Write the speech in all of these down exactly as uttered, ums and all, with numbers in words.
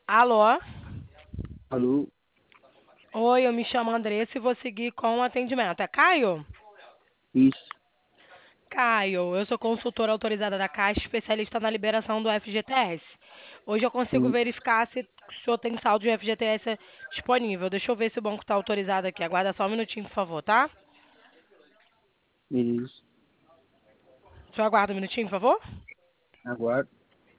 Alô? Alô? Oi, eu me chamo Andressa e vou seguir com o atendimento. É Caio? Isso. Caio, eu sou consultora autorizada da Caixa, especialista na liberação do F G T S. Hoje eu consigo Sim. verificar se o senhor tem saldo de F G T S disponível. Deixa eu ver se o banco está autorizado aqui. Aguarda só um minutinho, por favor, tá? Beleza. O senhor aguarda um minutinho, por favor? Aguardo.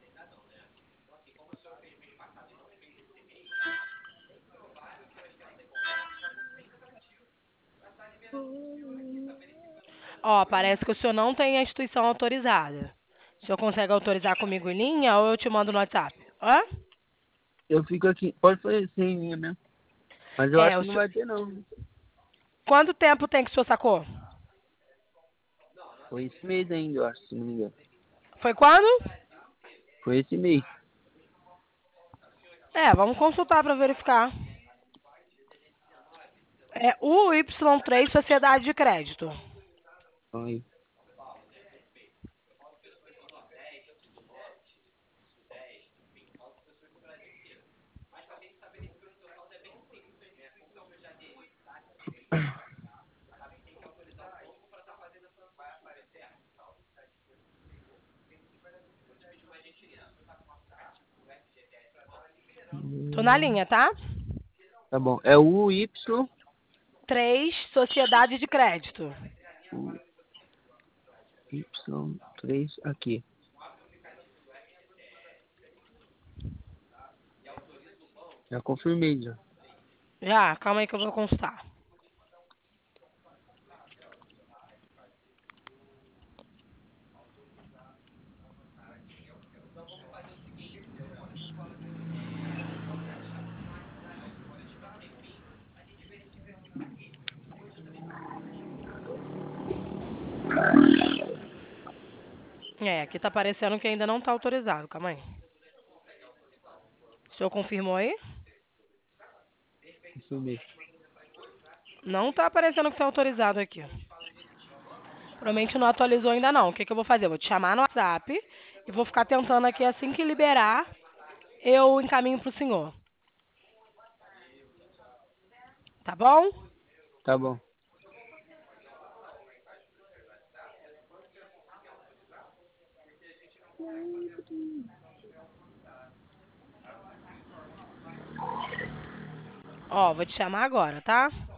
Ó, parece que o senhor não tem a instituição autorizada. O senhor consegue autorizar comigo em linha ou eu te mando no WhatsApp? Hã? Eu fico aqui. Pode fazer sem linha mesmo. Mas eu É, acho o que não senhor... vai ter, não. Quanto tempo tem que o senhor sacou? Foi esse mês ainda, eu acho, se não me engano. Foi quando? Foi esse mês. É, vamos consultar para verificar. É U Y três Sociedade de Crédito. Aí. Tô na linha, tá? Tá bom. É o Y. Três Sociedade de Crédito. O Y três aqui. Já confirmei já. Já, calma aí que eu vou consultar. É, aqui tá aparecendo que ainda não tá autorizado. Calma aí. O senhor confirmou aí? Confirmei. Não tá aparecendo que tá autorizado aqui. Provavelmente não atualizou ainda não. O que, que eu vou fazer? Eu vou te chamar no WhatsApp e vou ficar tentando aqui assim que liberar, eu encaminho pro senhor. Tá bom? Tá bom. Ó, vou te chamar agora, tá?